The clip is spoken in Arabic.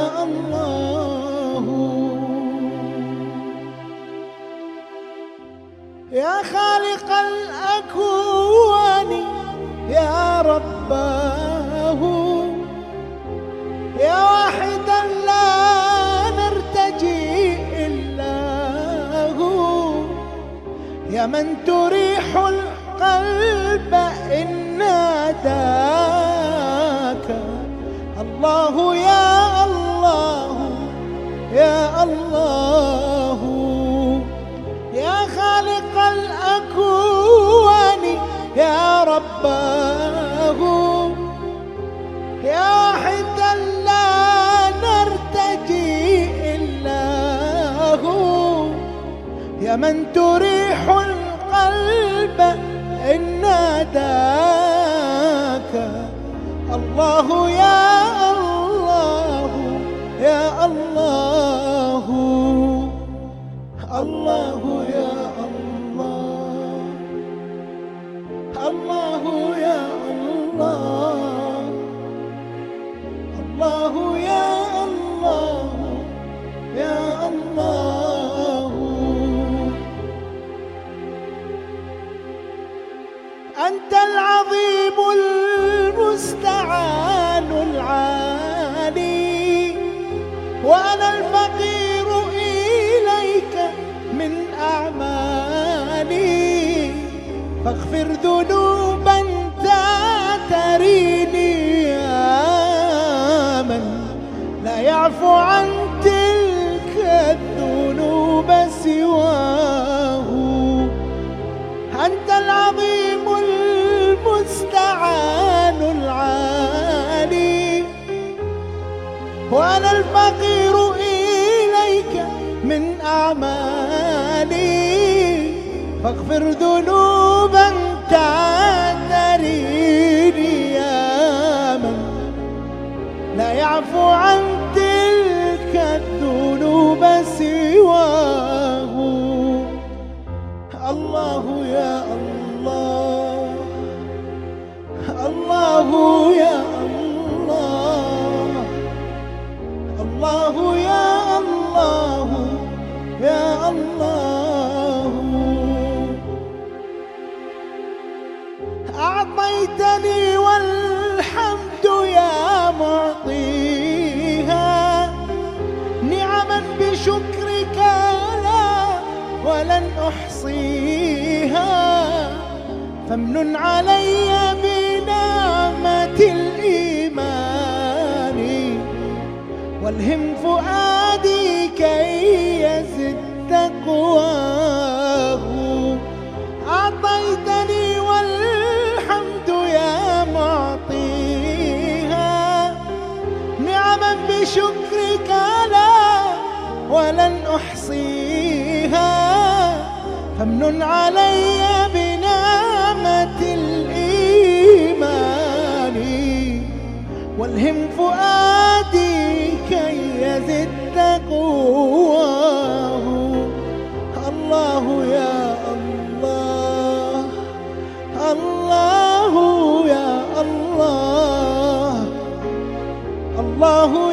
الله يا خالق الأكوان يا رباه يا واحدا لا نرتجي إلا هو يا من تريح القلب إن ناداك الله يا الله يا الله يا خالق الأكوان يا رباه يا واحدا لا نرتجي إلا هو يا من تريح القلب إن ناداك الله يا الله يا الله الله يا الله الله يا الله الله يا الله يا الله أنت العظيم المستعان العالي وأنا الفقير إليك من أعمالي فاغفر ذنوبا تريني يا من لا يعفو عن تلك الذنوب سواه أنت العظيم المستعان العالي وأنا الفقير إليك من أعمالي فاغفر ذنوبا تعتريني يا من لا يعفو عن تلك الذنوب سواه الله يا الله الله يا الله الله يا الله يا الله أعطيتني والحمد يا معطيها نعما بشكرك لا ولن أحصيها فامنن علي بنعمة الإيمان والهم فؤادي كي يزد تقواه أعطيتني والحمد يا معطيها نعما بشكرك لا ولن أحصيها فامنن علي بنعمة الإيمان والهم فؤادي كي يزد تقواه الله يا الله الله يا الله الله